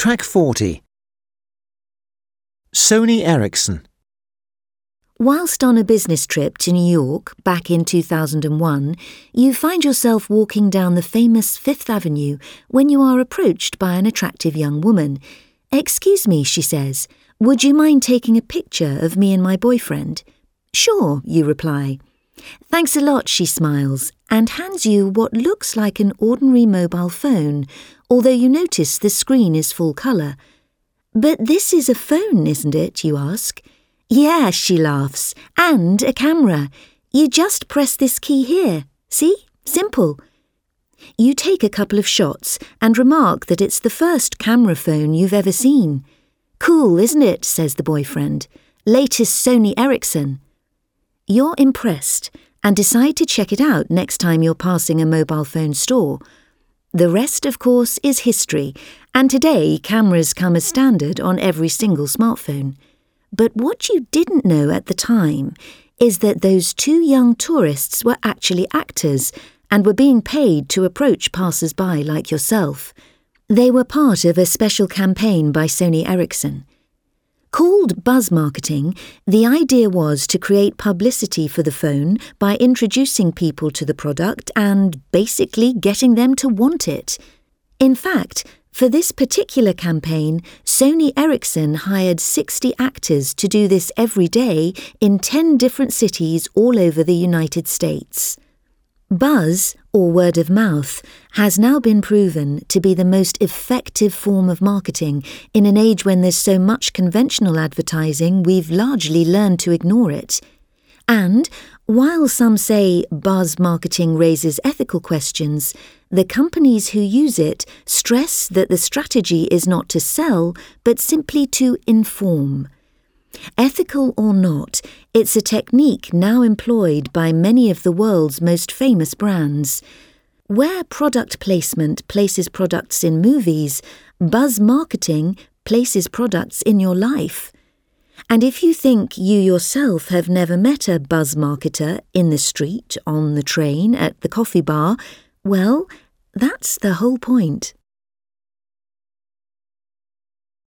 Track 40. Sony Ericsson. Whilst on a business trip to New York back in 2001, you find yourself walking down the famous Fifth Avenue when you are approached by an attractive young woman. "Excuse me," she says, "would you mind taking a picture of me and my boyfriend?" "Sure," you reply. "Thanks a lot," she smiles and hands you what looks like an ordinary mobile phone, although you notice the screen is full colour. "But this is a phone, isn't it?" you ask. "Yeah," she laughs, "and a camera. You just press this key here. See? Simple." You take a couple of shots and remark that it's the first camera phone you've ever seen. "Cool, isn't it?" says the boyfriend. "Latest Sony Ericsson." You're impressed and decide to check it out next time you're passing a mobile phone store. The rest, of course, is history, and today cameras come as standard on every single smartphone. But what you didn't know at the time is that those two young tourists were actually actors and were being paid to approach passers-by like yourself. They were part of a special campaign by Sony Ericsson. Called buzz marketing, the idea was to create publicity for the phone by introducing people to the product and basically getting them to want it. In fact, for this particular campaign, Sony Ericsson hired 60 actors to do this every day in 10 different cities all over the United States. Buzz, or word of mouth, has now been proven to be the most effective form of marketing in an age when there's so much conventional advertising we've largely learned to ignore it. And, while some say buzz marketing raises ethical questions, the companies who use it stress that the strategy is not to sell, but simply to inform. Ethical or not, it's a technique now employed by many of the world's most famous brands. Where product placement places products in movies, buzz marketing places products in your life. And if you think you yourself have never met a buzz marketer in the street, on the train, at the coffee bar, well, that's the whole point.